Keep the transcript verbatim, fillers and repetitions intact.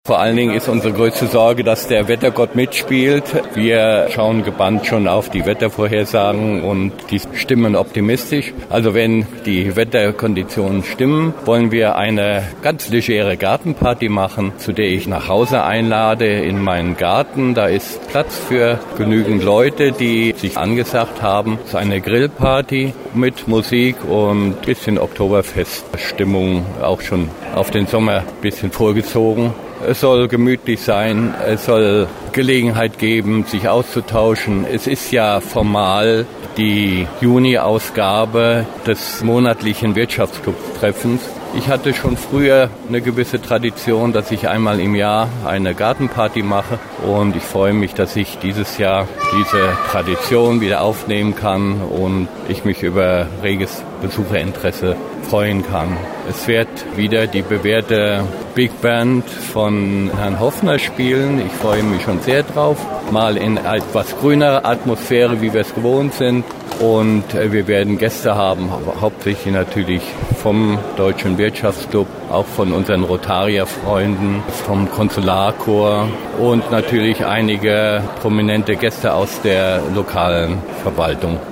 Vor allen Dingen ist unsere größte Sorge, dass der Wettergott mitspielt. Wir schauen gebannt schon auf die Wettervorhersagen und die stimmen optimistisch. Also wenn die Wetterkonditionen stimmen, wollen wir eine ganz legere Gartenparty machen, zu der ich nach Hause einlade in meinen Garten. Da ist Platz für genügend Leute, die sich angesagt haben. Es ist eine Grillparty mit Musik und ein bisschen Oktoberfeststimmung, auch schon auf den Sommer ein bisschen vorgezogen. Es soll gemütlich sein, es soll Gelegenheit geben, sich auszutauschen. Es ist ja formal die Juni-Ausgabe des monatlichen Wirtschaftsclub-Treffens. Ich hatte schon früher eine gewisse Tradition, dass ich einmal im Jahr eine Gartenparty mache und ich freue mich, dass ich dieses Jahr diese Tradition wieder aufnehmen kann und ich mich über reges Besucherinteresse freuen kann. Es wird wieder die bewährte Big Band von Herrn Hoffner spielen. Ich freue mich schon sehr drauf. Mal in etwas grünerer Atmosphäre, wie wir es gewohnt sind. Und wir werden Gäste haben, hauptsächlich natürlich vom Deutschen Wirtschaftsclub, auch von unseren Rotarier-Freunden, vom Konsularchor und natürlich einige prominente Gäste aus der lokalen Verwaltung.